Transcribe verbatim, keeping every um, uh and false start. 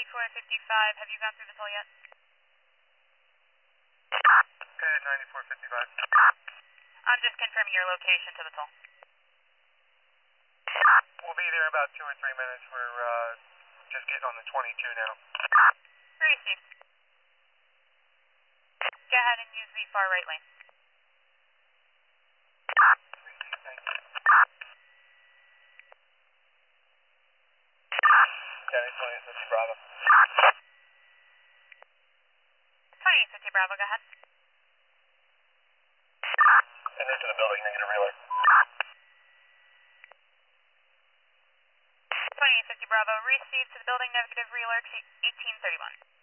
ninety-four fifty-five, have you gone through the toll yet? Okay, ninety-four fifty-five. I'm just confirming your location to the toll. We'll be there about two or three minutes. We're uh, just getting on the twenty-two now. Received. Go ahead and use the far right lane. Thank you. County twenty fifty Bravo. twenty fifty Bravo, go ahead. And into the building, negative relay. twenty fifty Bravo, received to the building, negative relay eighteen thirty-one.